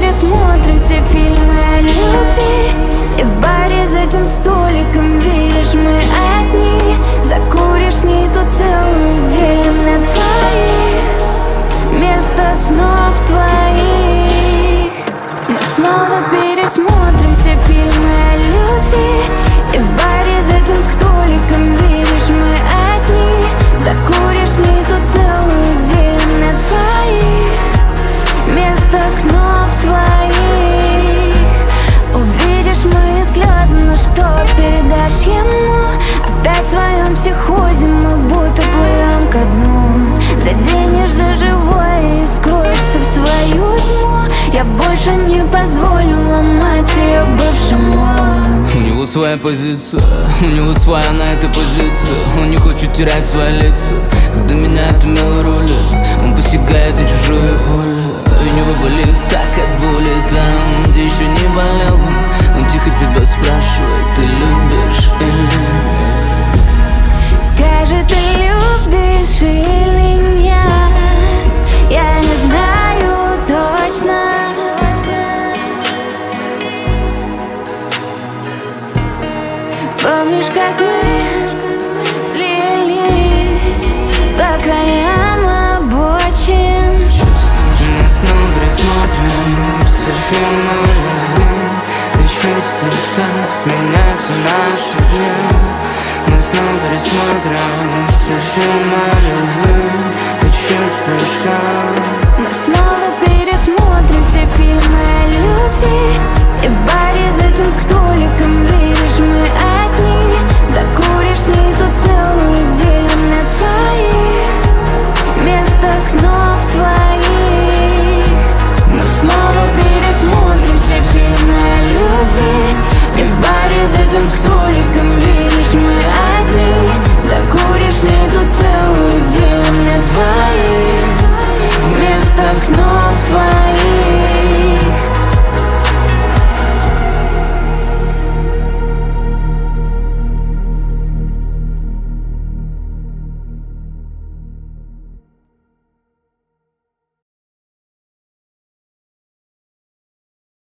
пересмотрим все фильмы о любви. И в баре за этим столиком, видишь, мы одни. Закуришь с ней тут целую, делим на двоих место снов твоих. Мы снова пересмотрим все фильмы о любви. И в баре за этим столиком, видишь, мы одни. Закуришь с ней тут целую, делим на двоих место снов твоих. Увидишь мои слезы, но что передашь ему? Опять в своем психозе мы будто плывем ко дну. Заденешь за живое и скроешься в свою тьму. Я больше не позволю ломать ее бывшему. У него своя позиция, у него своя на этой позиции. Он не хочет терять свои лица, когда меняет умелые роли. Он посягает на чужое поле. У него болит так, как боли там, где еще не болел. Он тихо тебя спрашивает, ты любишь или... Скажи, ты любишь или нет? Я не знаю точно. Помнишь, как мы лились по краям обочин? Мы снова пересмотрим все фильмы любви. Ты чувствуешь, как сменяются наши дни. Мы снова пересмотрим все фильмы любви. Ты чувствуешь, как... Мы снова пересмотрим